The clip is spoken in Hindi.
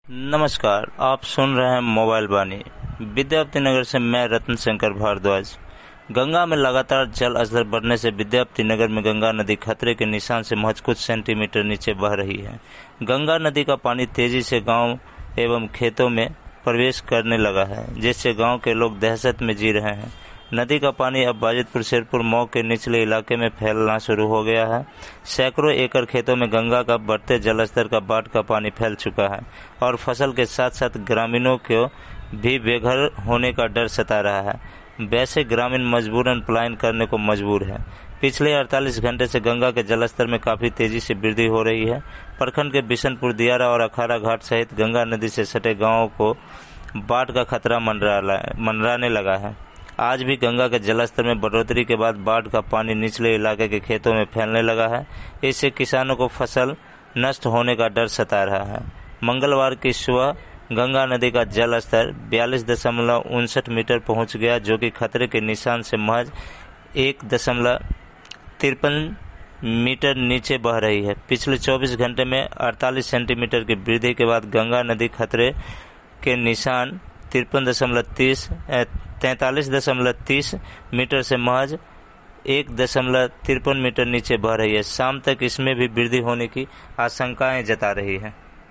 नमस्कार, आप सुन रहे हैं मोबाइल वाणी। विद्यापति नगर से मैं रत्न शंकर भारद्वाज। गंगा में लगातार जल स्तर बढ़ने से विद्यापति नगर में गंगा नदी खतरे के निशान से महज कुछ सेंटीमीटर नीचे बह रही है। गंगा नदी का पानी तेजी से गांव एवं खेतों में प्रवेश करने लगा है, जिससे गांव के लोग दहशत में जी रहे हैं। नदी का पानी अब बाजितपुर शेरपुर मऊ के निचले इलाके में फैलना शुरू हो गया है। सैकड़ों एकड़ खेतों में गंगा का बढ़ते जलस्तर का बाढ़ का पानी फैल चुका है और फसल के साथ साथ ग्रामीणों को भी बेघर होने का डर सता रहा है। वैसे ग्रामीण मजबूरन पलायन करने को मजबूर है। पिछले 48 घंटे से गंगा के जलस्तर में काफी तेजी से वृद्धि हो रही है। प्रखंड के बिशनपुर, दियारा और अखाड़ा घाट सहित गंगा नदी से सटे गांवों को बाढ़ का खतरा मंडराने लगा है। आज भी गंगा के जलस्तर में बढ़ोतरी के बाद बाढ़ का पानी निचले इलाके के खेतों में फैलने लगा है। इससे किसानों को फसल नष्ट होने का डर सता रहा है। मंगलवार की सुबह गंगा नदी का जल स्तर 42.59 मीटर पहुंच गया, जो कि खतरे के निशान से महज 1.53 मीटर नीचे बह रही है। पिछले 24 घंटे में 48 सेंटीमीटर की वृद्धि के बाद गंगा नदी खतरे के निशान 43.30 मीटर से महज 1.53 मीटर नीचे बह रही है। शाम तक इसमें भी वृद्धि होने की आशंकाएं जता रही है।